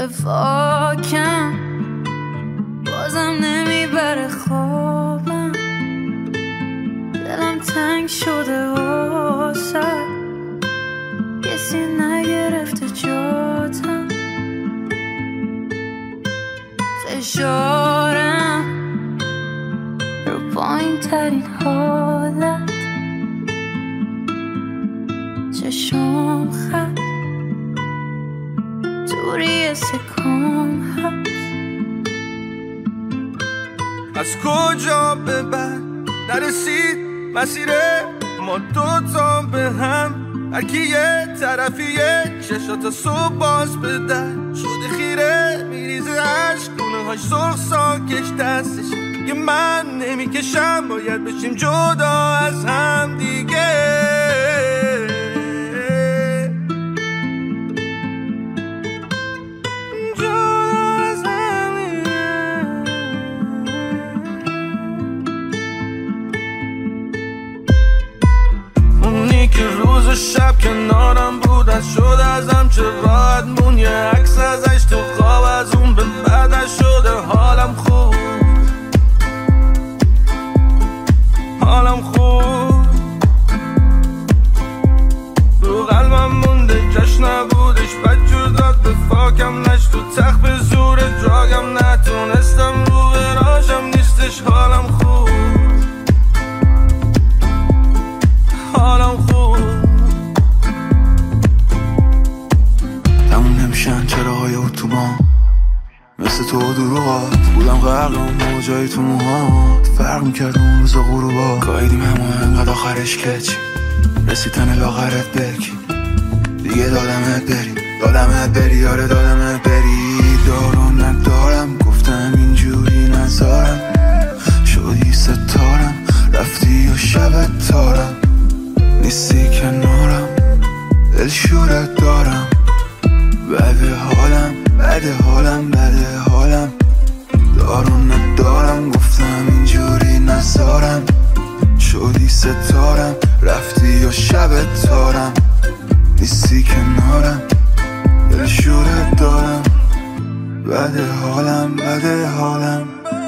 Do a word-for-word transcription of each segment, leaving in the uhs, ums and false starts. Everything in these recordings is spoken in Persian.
وفاکم بازم نمیبره خوابم، دلم تنگ شده واسه کسی نگرفته جاتم، فشارم رو پایین ترین حالت، چشم خط توری سکام هست. از کجا به بعد نرسید مسیر ما دوتا به هم، هرکی یه طرفیه چشاتا صبح باز بدن شده خیره میریزه عشق، گونه هاش سرخ ساکش دستش که من نمیکشم، باید بشیم جدا از هم دیگه. که روز و شب کنارم بود از شد ازم چه راحت مون، یه عکس ازش تو خواب از اون به بعدش شده حالم خوب، حالم خوب رو قلبم مونده جاش نبودش، بدجور داد به فاکم نش تو تخت به زور دراگم، نتونستم رو براشم نیستش حالم خوب، حالم خوب. تموم نمیشن چراهای اتوبان مثل تو دروغات، بودم غرق اون موجای تو موهات، فرق میکرد اون روز غروبا، قایدیم همه انقدر آخرش کچی رسیدن لاغرت بکی دیگه، دادمت بری دادمت بری یاره دادمت بری، دارم ندارم گفتم اینجوری نزارم، شدی ستارم رفتی و شبت تارم، نیستی کنارم دل شورت دارم، بده حالم بده حالم بده حالم، دارم ندارم گفتم اینجوری نزارم، شدی ستارم رفتی و شبت تارم، نیستی کنارم دل شورت دارم، بده حالم بده حالم.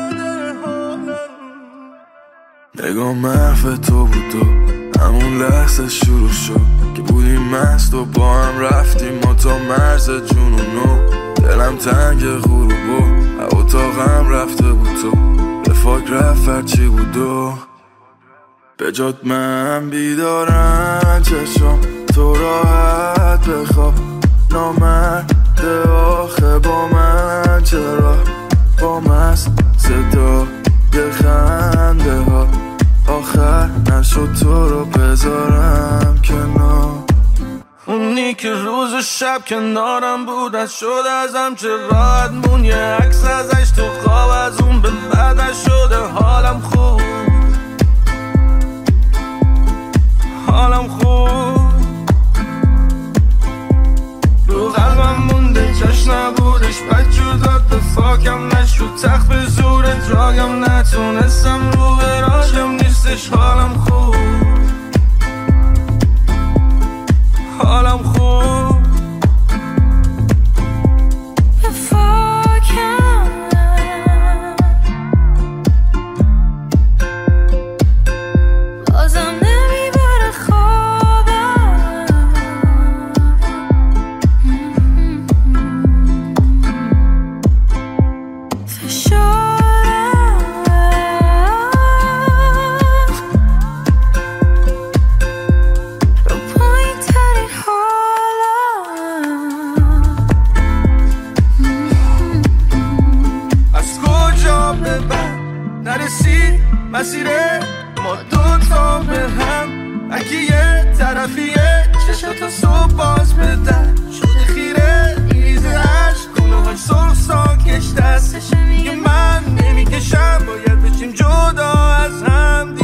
نگاه محف تو بود تو همون لحظه شروع شد که بودیم مست و با هم رفتیم ما تا مرز جنونو، دلم تنگ غروبو اتاقم رفته بود تو به فاک رفت هرچی بود و به جات من بیدارم چشم تو راحت بخواب، نامرده آخه با من چرا با مست صدا یه خنده ها آخر نشد تو رو بذارم کنار، اونی که روز و شب کنارم بود از شد ازم چه راحت مون، یه عکس ازش تو خواب از اون به بعدش شده حالم خوب، حالم خوب رو قلبم مونده جاش نبودش، بدجور داد به فاکم نش رو تخت به زور دراگم، نتونستم رو براشم نیستش حالم خوب، حالم خوب. وفاکم بازم نمیبره خوابم، فشارم رو پایین ترین حالم. از کجا به بعد نرسید مسیر ما دوتا به هم، اگه یه طرفیه چشاتا صبح باز بدن شده خیره میریزه عشق، گونه هاش سرخ ساکش دستش که من نمیکشم، باید بشیم جدا از هم.